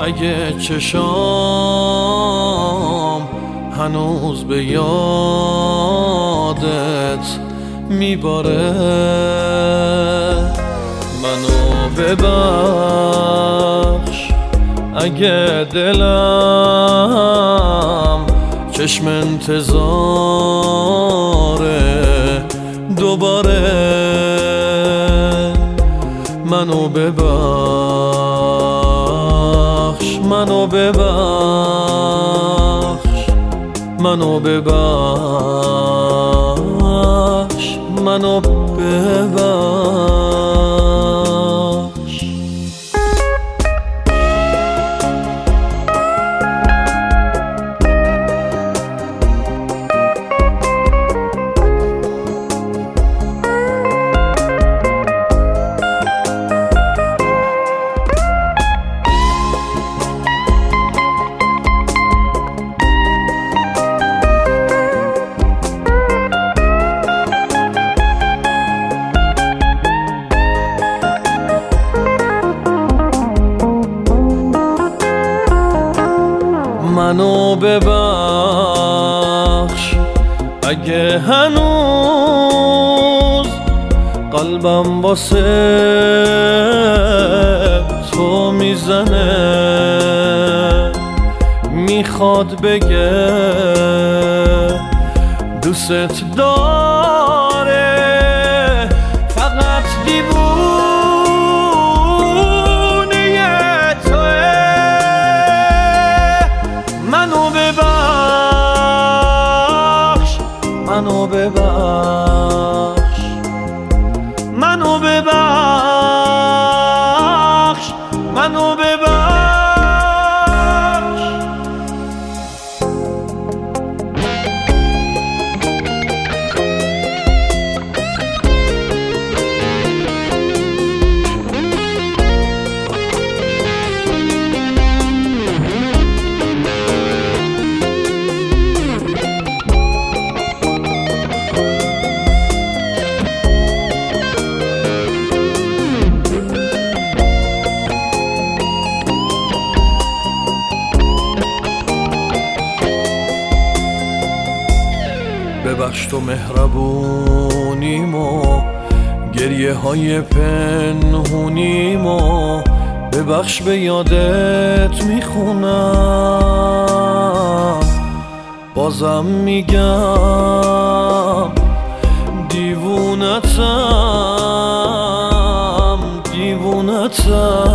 اگه چشام هنوز به یادت میباره، منو ببخش اگه دلم چشم انتظاره دوباره، منو ببخش، منو ببخش، منو ببخش، منو ببخش. منو ببخش اگه هنوز قلبم واسه تو میزنه، میخواد بگه دوست داره، فقط منو ببخش، منو ببخش، منو ببخش. ببخش تو مهربونیمو، گریه های پنهونیمو، ببخش به یادت میخونم، بازم میگم دیوونتم، دیوونتم.